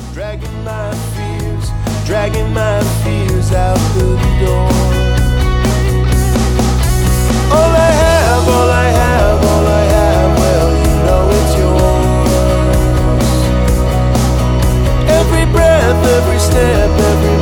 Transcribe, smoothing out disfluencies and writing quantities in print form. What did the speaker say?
dragging my fears out the door. All I have, all I have, all I have, well, you know it's yours. Every breath, every step, every